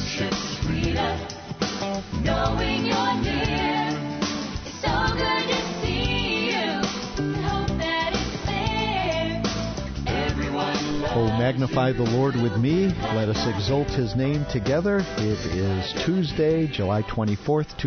Worship's freedom, knowing you're near. It's so good to see you. Hope that it's there. Everyone loves Oh, magnify the Lord with me. Let us exalt His name together. It is Tuesday, July 24th,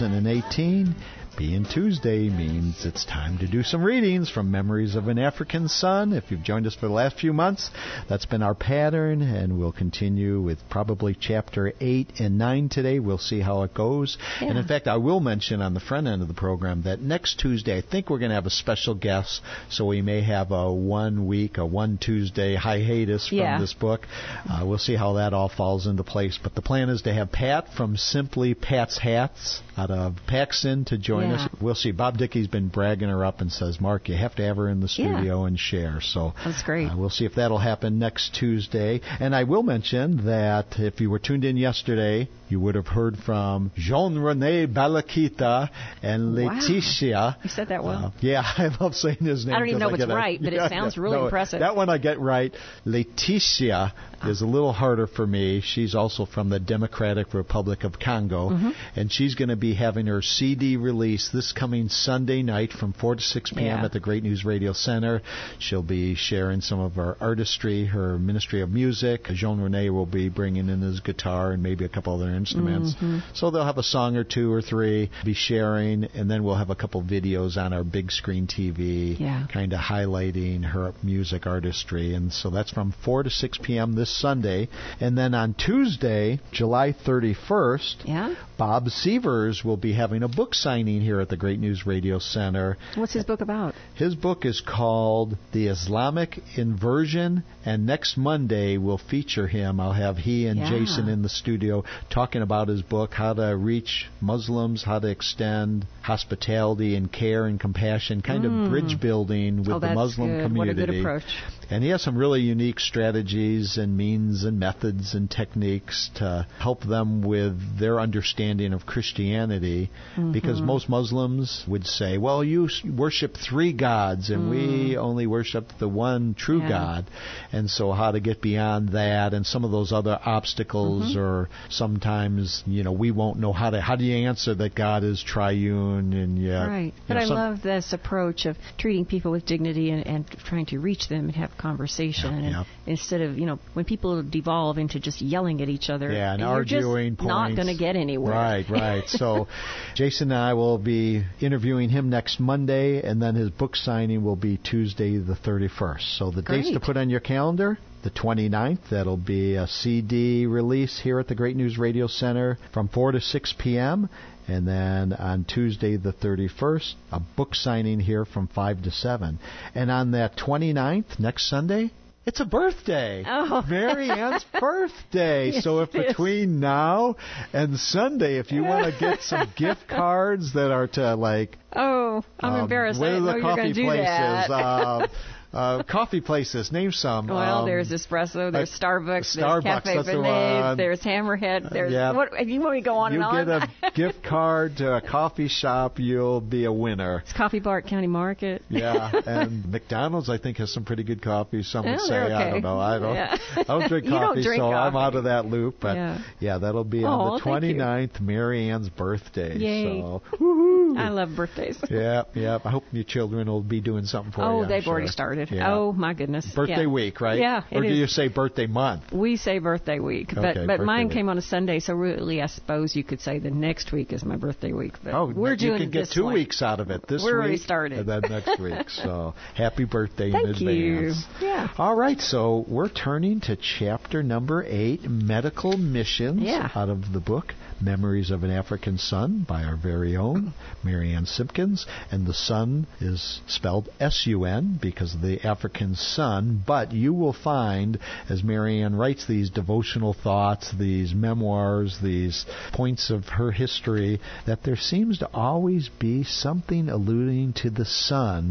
2018. Being Tuesday means it's time to do some readings from Memories of an African Son. If you've joined us for the last few months, that's been our pattern, and we'll continue with probably chapter 8 and 9 today. We'll see how it goes. Yeah. And in fact, I will mention on the front end of the program that next Tuesday, I think we're going to have a special guest, so we may have a 1 week, a 1 Tuesday hiatus from this book. We'll see how that all falls into place. But the plan is to have Pat from Simply Pat's Hats out of Paxton to join us. We'll see. Bob Dickey's been bragging her up and says, Mark, you have to have her in the studio and share. So that's great. We'll see if that'll happen next Tuesday. And I will mention that if you were tuned in yesterday, you would have heard from Jean-René Balakita and Laetitia. Wow. You said that well. I love saying his name. I don't even know if it's right, but it sounds really impressive. That one I get right. Laetitia is a little harder for me. She's also from the Democratic Republic of Congo, and she's going to be having her CD release this coming Sunday night from 4 to 6 p.m. at the Great News Radio Center. She'll be sharing some of her artistry, her ministry of music. Jean-René will be bringing in his guitar and maybe a couple other instruments. So they'll have a song or two or three, be sharing, and then we'll have a couple videos on our big screen TV kind of highlighting her music artistry. And so that's from 4 to 6 p.m. this Sunday. And then on Tuesday, July 31st, Bob Severs will be having a book signing here at the Great News Radio Center. What's his book about? His book is called The Islamic Inversion, and next Monday we'll feature him. I'll have he and Jason in the studio talking about his book, how to reach Muslims, how to extend hospitality and care and compassion, kind of bridge building with the Muslim community. What a good approach. And he has some really unique strategies and means and methods and techniques to help them with their understanding of Christianity, because most Muslims would say, well, you worship 3 gods and we only worship the one true God. And so how to get beyond that and some of those other obstacles, or sometimes, we won't know how do you answer that God is triune and yet. Right. But I love this approach of treating people with dignity and trying to reach them and have conversation. And instead of, when people devolve into just yelling at each other, and arguing points. Not going to get anywhere. Right. So Jason and I will be interviewing him next Monday, and then his book signing will be Tuesday the 31st. So the dates to put on your calendar: the 29th, that'll be a CD release here at the Great News Radio Center from 4 to 6 p.m., and then on Tuesday the 31st, a book signing here from 5 to 7. And on that 29th, next Sunday, it's a birthday. Mary Ann's birthday. Yes, so if between now and Sunday, if you want to get some gift cards that are to I'm embarrassed. I didn't know you were going to do that. Coffee places, name some. Well, there's Espresso, there's Starbucks, there's Cafe Benet, there's Hammerhead, there's what? You want me to go on and on? You get a gift card to a coffee shop, you'll be a winner. It's Coffee Bar at County Market. And McDonald's, I think, has some pretty good coffee. Some would say, okay. I don't know. I don't drink coffee, so coffee. I'm out of that loop. But that'll be on the 29th, Mary Ann's birthday. Yay. So, I love birthdays. I hope your children will be doing something for you. Oh, they've already started. Yeah. Oh, my goodness. Birthday week, right? Yeah, or do you say birthday month? We say birthday week. Okay, but mine week. Came on a Sunday, so really I suppose you could say the next week is my birthday week. But we're doing you can get 2 weeks out of it. This we're week already started. and then next week. So happy birthday in advance. Thank you. Yeah. All right, so we're turning to chapter number 8, Medical Missions, out of the book Memories of an African Son by our very own Mary Ann Simpkins. And the son is spelled S-U-N because of the African son. But you will find, as Mary Ann writes these devotional thoughts, these memoirs, these points of her history, that there seems to always be something alluding to the son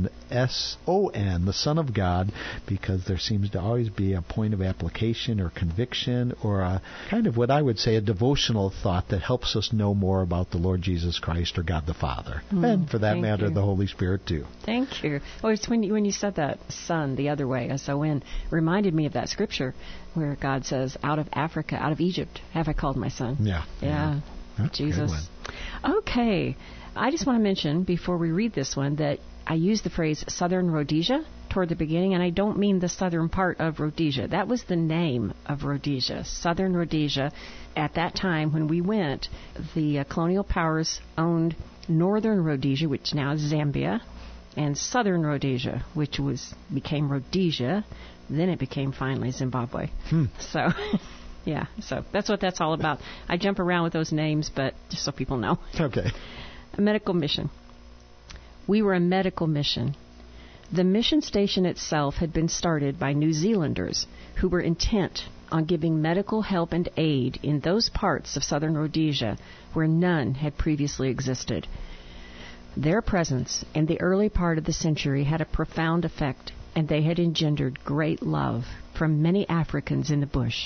and S-O-N, the Son of God, because there seems to always be a point of application or conviction or a kind of what I would say a devotional thought that helps us know more about the Lord Jesus Christ or God the Father. And for that matter, the Holy Spirit too. Thank you. Well, it's when you said that Son the other way, S-O-N, reminded me of that scripture where God says, out of Africa, out of Egypt, have I called my son. Yeah. That's Jesus. Okay. I just want to mention before we read this one that I used the phrase Southern Rhodesia toward the beginning, and I don't mean the southern part of Rhodesia. That was the name of Rhodesia, Southern Rhodesia. At that time when we went, the colonial powers owned Northern Rhodesia, which now is Zambia, and Southern Rhodesia, which became Rhodesia. Then it became finally Zimbabwe. So, yeah, so that's what that's all about. I jump around with those names, but just so people know. Okay. A medical mission. We were a medical mission. The mission station itself had been started by New Zealanders who were intent on giving medical help and aid in those parts of Southern Rhodesia where none had previously existed. Their presence in the early part of the century had a profound effect, and they had engendered great love from many Africans in the bush.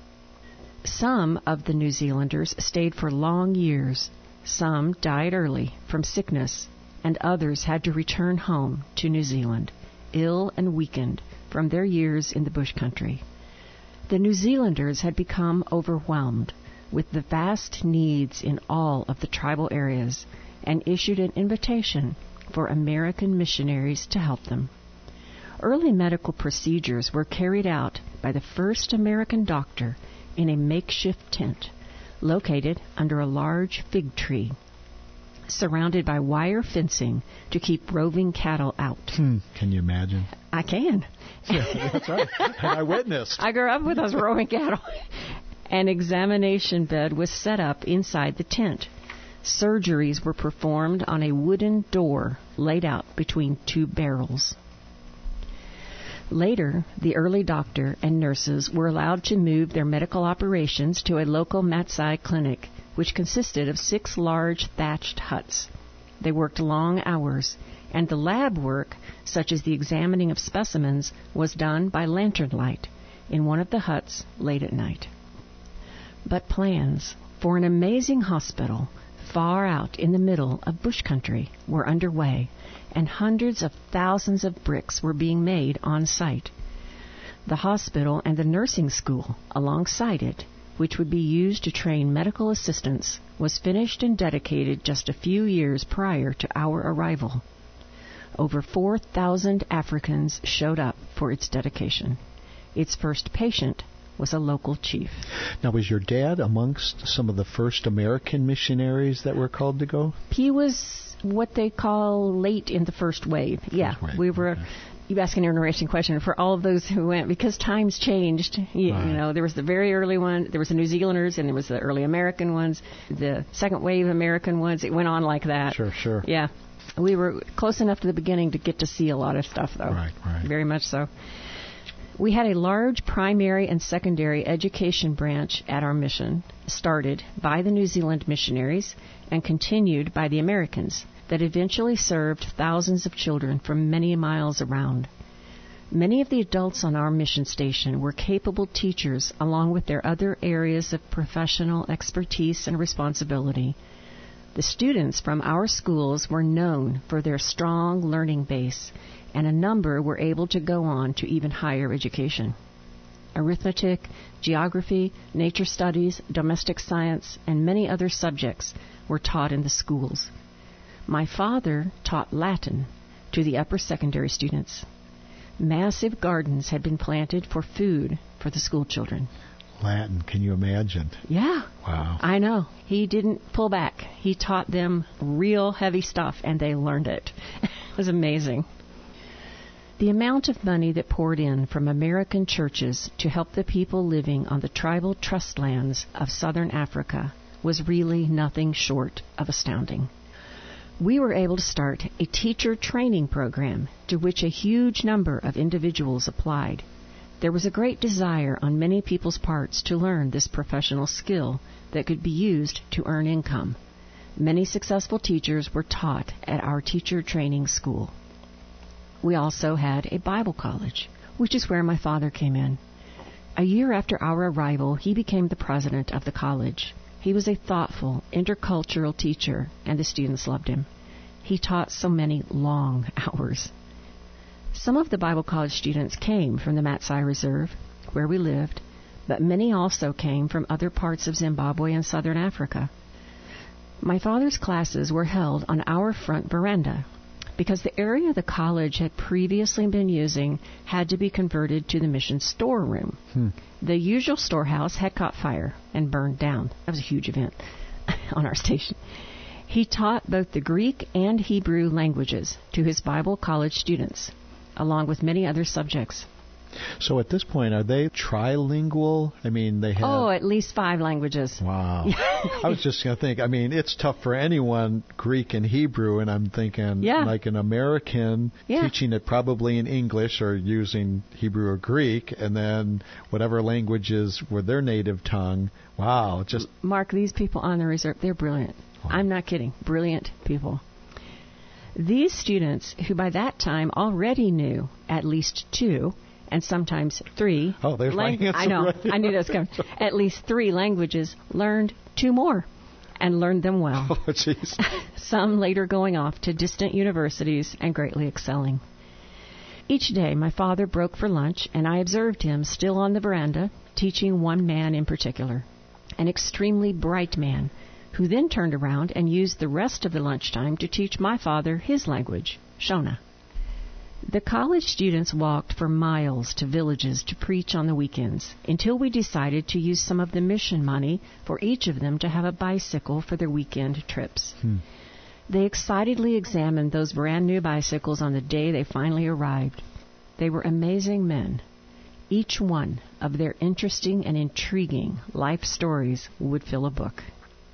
Some of the New Zealanders stayed for long years. Some died early from sickness, and others had to return home to New Zealand, ill and weakened from their years in the bush country. The New Zealanders had become overwhelmed with the vast needs in all of the tribal areas and issued an invitation for American missionaries to help them. Early medical procedures were carried out by the first American doctor in a makeshift tent located under a large fig tree, surrounded by wire fencing to keep roving cattle out. Can you imagine? I can. Yeah, that's right. And I witnessed. I grew up with those roving cattle. An examination bed was set up inside the tent. Surgeries were performed on a wooden door laid out between two barrels. Later, the early doctor and nurses were allowed to move their medical operations to a local Matsai clinic, which consisted of 6 large thatched huts. They worked long hours, and the lab work, such as the examining of specimens, was done by lantern light in one of the huts late at night. But plans for an amazing hospital far out in the middle of bush country were underway, and hundreds of thousands of bricks were being made on site. The hospital and the nursing school alongside it, which would be used to train medical assistants, was finished and dedicated just a few years prior to our arrival. Over 4,000 Africans showed up for its dedication. Its first patient was a local chief. Now, was your dad amongst some of the first American missionaries that were called to go? He was what they call late in the first wave. Yeah, we were. Okay. You ask an interesting question for all of those who went, because times changed. You know, there was the very early one, there was the New Zealanders, and there was the early American ones, the second wave American ones. It went on like that. Sure. Yeah. We were close enough to the beginning to get to see a lot of stuff, though. Right. Very much so. We had a large primary and secondary education branch at our mission, started by the New Zealand missionaries and continued by the Americans, that eventually served thousands of children from many miles around. Many of the adults on our mission station were capable teachers along with their other areas of professional expertise and responsibility. The students from our schools were known for their strong learning base, and a number were able to go on to even higher education. Arithmetic, geography, nature studies, domestic science, and many other subjects were taught in the schools. My father taught Latin to the upper secondary students. Massive gardens had been planted for food for the school children. Latin, can you imagine? Yeah. Wow. I know. He didn't pull back. He taught them real heavy stuff, and they learned it. It was amazing. The amount of money that poured in from American churches to help the people living on the tribal trust lands of southern Africa was really nothing short of astounding. We were able to start a teacher training program to which a huge number of individuals applied. There was a great desire on many people's parts to learn this professional skill that could be used to earn income. Many successful teachers were taught at our teacher training school. We also had a Bible college, which is where my father came in. A year after our arrival, he became the president of the college. He was a thoughtful, intercultural teacher, and the students loved him. He taught so many long hours. Some of the Bible college students came from the Matsai Reserve, where we lived, but many also came from other parts of Zimbabwe and southern Africa. My father's classes were held on our front veranda because the area the college had previously been using had to be converted to the mission storeroom. The usual storehouse had caught fire and burned down. That was a huge event on our station. He taught both the Greek and Hebrew languages to his Bible college students, along with many other subjects. So at this point, are they trilingual? I mean, they have... Oh, at least 5 languages. Wow. I was just going to think, I mean, it's tough for anyone, Greek and Hebrew, and I'm thinking like an American teaching it probably in English or using Hebrew or Greek, and then whatever languages were their native tongue. Wow. Just Mark, these people on the reserve, they're brilliant. Wow. I'm not kidding. Brilliant people. These students, who by that time already knew at least 2, and sometimes 3. Oh, there's my answer. I know. Right. I knew that was coming. At least 3 languages, learned 2 more, and learned them well. Oh, jeez. Some later going off to distant universities and greatly excelling. Each day, my father broke for lunch, and I observed him still on the veranda, teaching one man in particular, an extremely bright man, who then turned around and used the rest of the lunchtime to teach my father his language, Shona. The college students walked for miles to villages to preach on the weekends until we decided to use some of the mission money for each of them to have a bicycle for their weekend trips. They excitedly examined those brand new bicycles on the day they finally arrived. They were amazing men. Each one of their interesting and intriguing life stories would fill a book.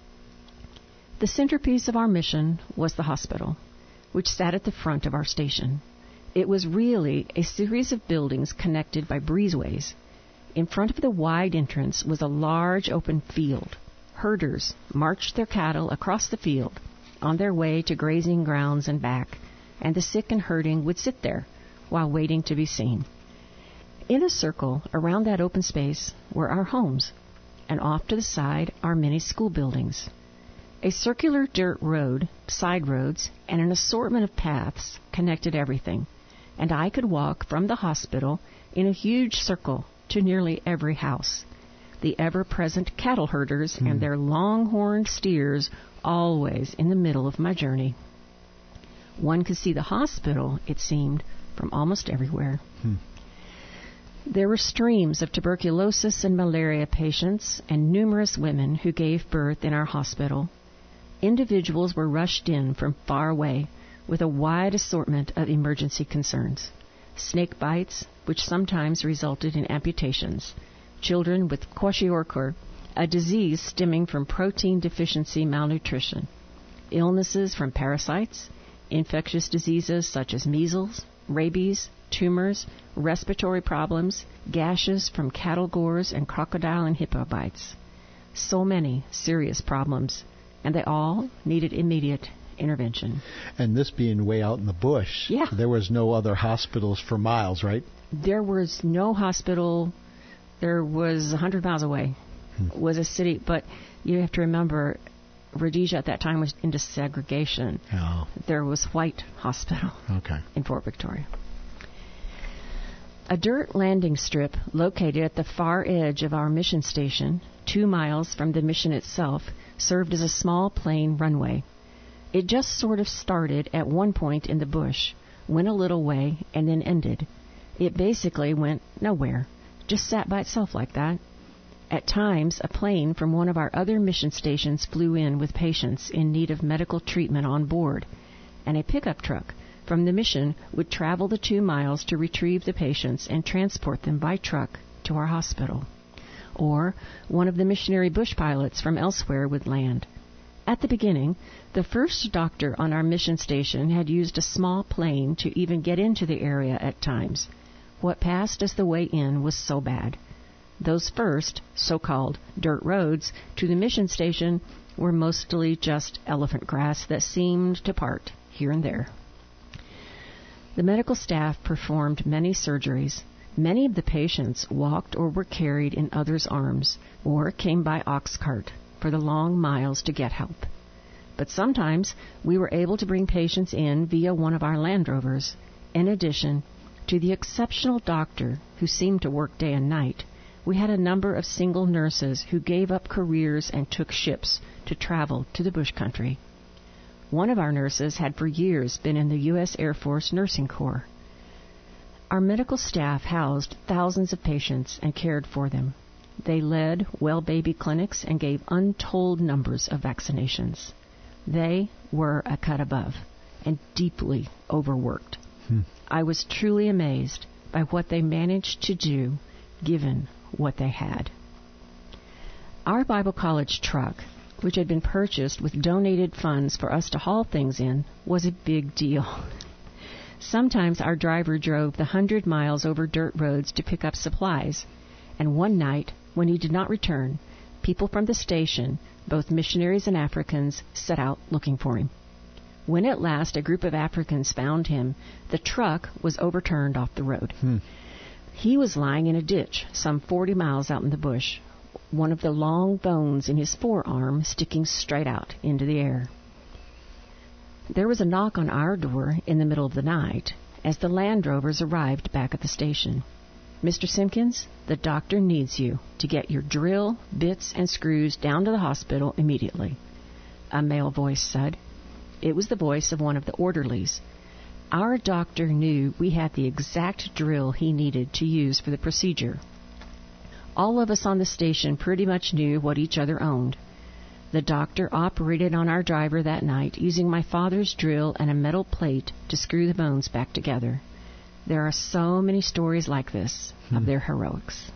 The centerpiece of our mission was the hospital, which sat at the front of our station. It was really a series of buildings connected by breezeways. In front of the wide entrance was a large open field. Herders marched their cattle across the field on their way to grazing grounds and back, and the sick and hurting would sit there while waiting to be seen. In a circle around that open space were our homes, and off to the side our many school buildings. A circular dirt road, side roads, and an assortment of paths connected everything, and I could walk from the hospital in a huge circle to nearly every house. The ever-present cattle herders and their long-horned steers always in the middle of my journey. One could see the hospital, it seemed, from almost everywhere. There were streams of tuberculosis and malaria patients and numerous women who gave birth in our hospital. Individuals were rushed in from far away with a wide assortment of emergency concerns. Snake bites, which sometimes resulted in amputations. Children with kwashiorkor, a disease stemming from protein deficiency malnutrition. Illnesses from parasites, infectious diseases such as measles, rabies, tumors, respiratory problems, gashes from cattle gores and crocodile and hippo bites. So many serious problems, and they all needed immediate intervention. And this being way out in the bush, there was no other hospitals for miles, right? There was no hospital. There was 100 miles away was a city, but you have to remember Rhodesia at that time was into segregation. Oh. There was White Hospital in Fort Victoria. A dirt landing strip located at the far edge of our mission station, 2 miles from the mission itself, served as a small plain runway. It just sort of started at one point in the bush, went a little way, and then ended. It basically went nowhere, just sat by itself like that. At times, a plane from one of our other mission stations flew in with patients in need of medical treatment on board, and a pickup truck from the mission would travel the 2 miles to retrieve the patients and transport them by truck to our hospital. Or one of the missionary bush pilots from elsewhere would land. At the beginning, the first doctor on our mission station had used a small plane to even get into the area at times. What passed as the way in was so bad. Those first, so-called dirt roads to the mission station were mostly just elephant grass that seemed to part here and there. The medical staff performed many surgeries. Many of the patients walked or were carried in others' arms or came by ox cart for the long miles to get help. But sometimes we were able to bring patients in via one of our Land Rovers. In addition to the exceptional doctor who seemed to work day and night, we had a number of single nurses who gave up careers and took ships to travel to the bush country. One of our nurses had for years been in the U.S. Air Force Nursing Corps. Our medical staff housed thousands of patients and cared for them. They led well baby clinics and gave untold numbers of vaccinations. They were a cut above and deeply overworked. I was truly amazed by what they managed to do given what they had. Our Bible College truck, which had been purchased with donated funds for us to haul things in, was a big deal. Sometimes our driver drove the 100 miles over dirt roads to pick up supplies, and one night, when he did not return, people from the station, both missionaries and Africans, set out looking for him. When at last a group of Africans found him, the truck was overturned off the road. He was lying in a ditch some 40 miles out in the bush, one of the long bones in his forearm sticking straight out into the air. There was a knock on our door in the middle of the night as the Land Rovers arrived back at the station. "Mr. Simpkins, the doctor needs you to get your drill, bits, and screws down to the hospital immediately," a male voice said. It was the voice of one of the orderlies. Our doctor knew we had the exact drill he needed to use for the procedure. All of us on the station pretty much knew what each other owned. The doctor operated on our driver that night using my father's drill and a metal plate to screw the bones back together. There are so many stories like this of their heroics.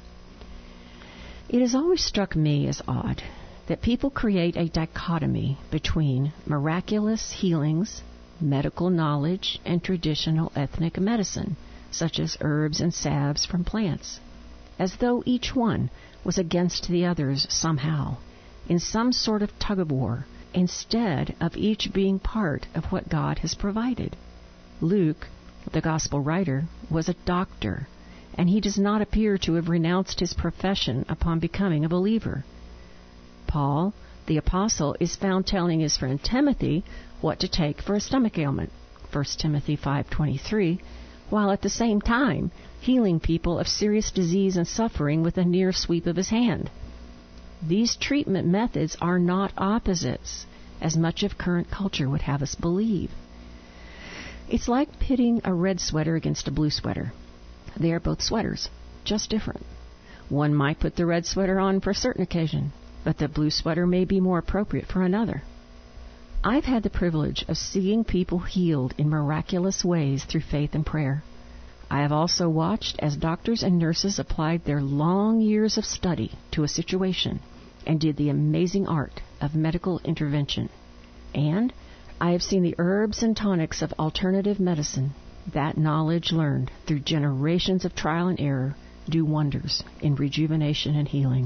It has always struck me as odd that people create a dichotomy between miraculous healings, medical knowledge, and traditional ethnic medicine, such as herbs and salves from plants, as though each one was against the others somehow, in some sort of tug-of-war, instead of each being part of what God has provided. Luke, the gospel writer, was a doctor, and he does not appear to have renounced his profession upon becoming a believer. Paul, the apostle, is found telling his friend Timothy what to take for a stomach ailment, 1 Timothy 5:23, while at the same time healing people of serious disease and suffering with a near sweep of his hand. These treatment methods are not opposites, as much of current culture would have us believe. It's like pitting a red sweater against a blue sweater. They are both sweaters, just different. One might put the red sweater on for a certain occasion, but the blue sweater may be more appropriate for another. I've had the privilege of seeing people healed in miraculous ways through faith and prayer. I have also watched as doctors and nurses applied their long years of study to a situation and did the amazing art of medical intervention. And I have seen the herbs and tonics of alternative medicine, that knowledge learned through generations of trial and error, do wonders in rejuvenation and healing.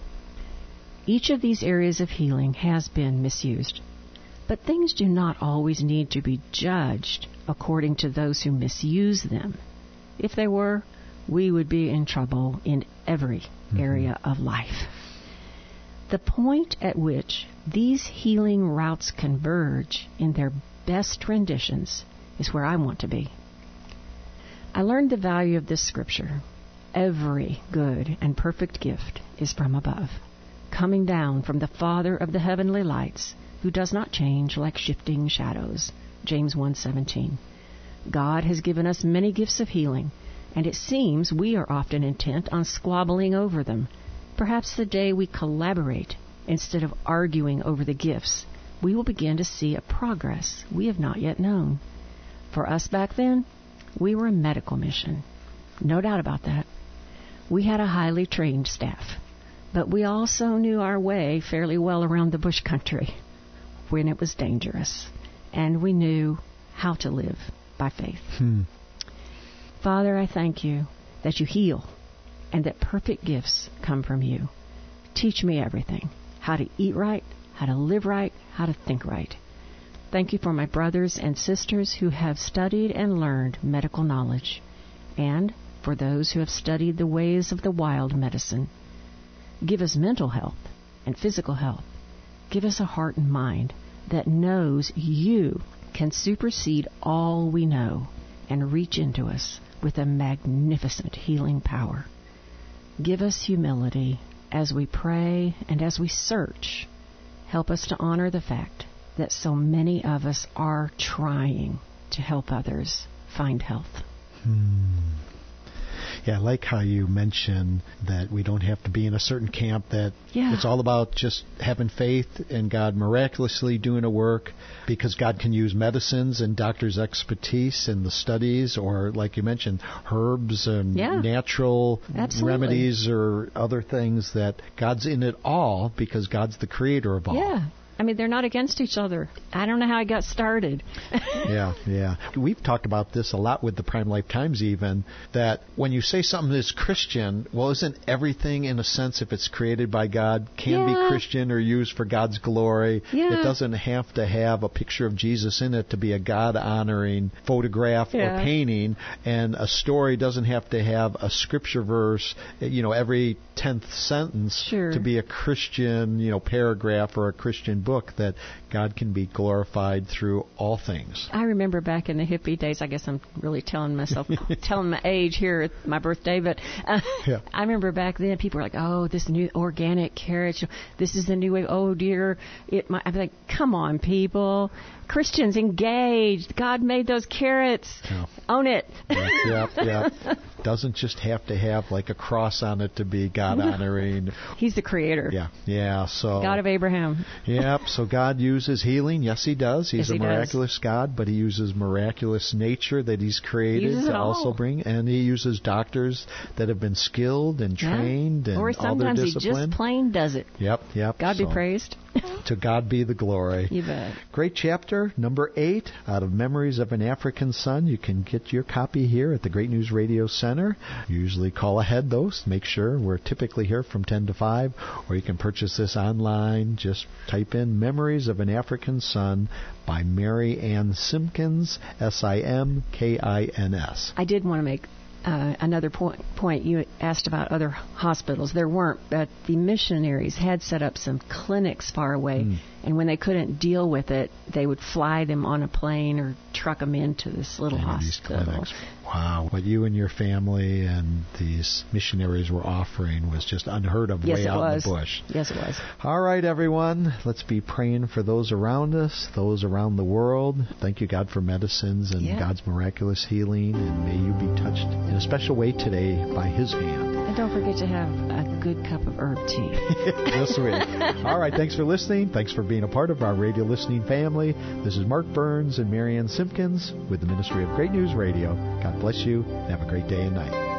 Each of these areas of healing has been misused, but things do not always need to be judged according to those who misuse them. If they were, we would be in trouble in every area of life. The point at which these healing routes converge in their best renditions is where I want to be. I learned the value of this scripture. Every good and perfect gift is from above, coming down from the Father of the heavenly lights, who does not change like shifting shadows. James 1:17. God has given us many gifts of healing, and it seems we are often intent on squabbling over them. Perhaps the day we collaborate instead of arguing over the gifts, we will begin to see a progress we have not yet known. For us back then, we were a medical mission. No doubt about that. We had a highly trained staff, but we also knew our way fairly well around the bush country when it was dangerous, and we knew how to live by faith. Father, I thank you that you heal and that perfect gifts come from you. Teach me everything, how to eat right, how to live right, how to think right. Thank you for my brothers and sisters who have studied and learned medical knowledge, and for those who have studied the ways of the wild medicine. Give us mental health and physical health. Give us a heart and mind that knows you can supersede all we know and reach into us with a magnificent healing power. Give us humility as we pray and as we search. Help us to honor the fact that so many of us are trying to help others find health. Yeah, I like how you mentioned that we don't have to be in a certain camp, that it's all about just having faith in God miraculously doing a work, because God can use medicines and doctors' expertise in the studies, or like you mentioned, herbs and natural remedies or other things, that God's in it all because God's the creator of all. Yeah. I mean, they're not against each other. I don't know how I got started. Yeah. We've talked about this a lot with the Prime Life Times even, that when you say something is Christian, well, isn't everything, in a sense, if it's created by God, can be Christian or used for God's glory? It doesn't have to have a picture of Jesus in it to be a God-honoring photograph or painting, and a story doesn't have to have a scripture verse, every 10th sentence to be a Christian, paragraph or a Christian book, that God can be glorified through all things. I remember back in the hippie days, I guess I'm really telling my age here at my birthday, but I remember back then people were like, oh, this new organic carrot, this is the new way, oh dear. I'd be like, come on, people. Christians, engaged. God made those carrots. Own it. Yeah. Doesn't just have to have like a cross on it to be God honoring. He's the creator. Yeah. So God of Abraham. So God uses healing. Yes, He does. He's a miraculous God, but He uses miraculous nature that He's created to also bring, and He uses doctors that have been skilled and trained and or all their discipline. Or sometimes He just plain does it. Yep. God be praised. To God be the glory. You bet. Great chapter, number 8, out of Memories of an African Son. You can get your copy here at the Great News Radio Center. Usually call ahead, though. Make sure we're typically here from 10 to 5. Or you can purchase this online. Just type in Memories of an African Son by Mary Ann Simpkins, Simkins. I did want to make another point. You asked about other hospitals. There weren't, but the missionaries had set up some clinics far away, and when they couldn't deal with it, they would fly them on a plane or truck them into this little hospital. Wow, what you and your family and these missionaries were offering was just unheard of way out in the bush. Yes, it was. All right, everyone, let's be praying for those around us, those around the world. Thank you, God, for medicines and God's miraculous healing, and may you be touched in a special way today by His hand. And don't forget to have a good cup of herb tea. This week. All right, thanks for listening. Thanks for being a part of our radio listening family. This is Mark Burns and Mary Ann Simpkins with the Ministry of Great News Radio. God bless you, and have a great day and night.